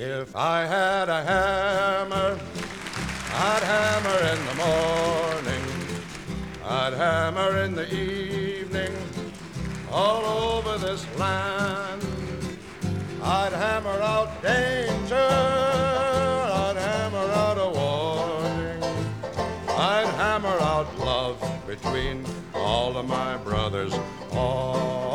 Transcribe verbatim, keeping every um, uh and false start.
If I had a hammer, I'd hammer in the morning, I'd hammer in the evening, all over this land. I'd hammer out danger, I'd hammer out a warning, I'd hammer out love between all of my brothers all